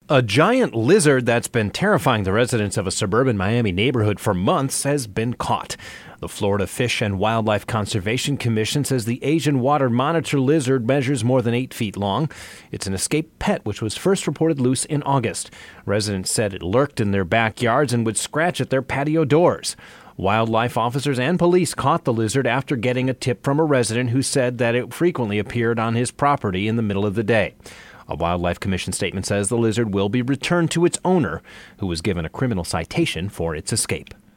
A giant lizard that's been terrifying the residents of a suburban Miami neighborhood for months has been caught. The Florida Fish and Wildlife Conservation Commission says the Asian water monitor lizard measures more than 8 feet long. It's an escaped pet which was first reported loose in August. Residents said it lurked in their backyards and would scratch at their patio doors. Wildlife officers and police caught the lizard after getting a tip from a resident who said that it frequently appeared on his property in the middle of the day. A Wildlife Commission statement says the lizard will be returned to its owner, who was given a criminal citation for its escape.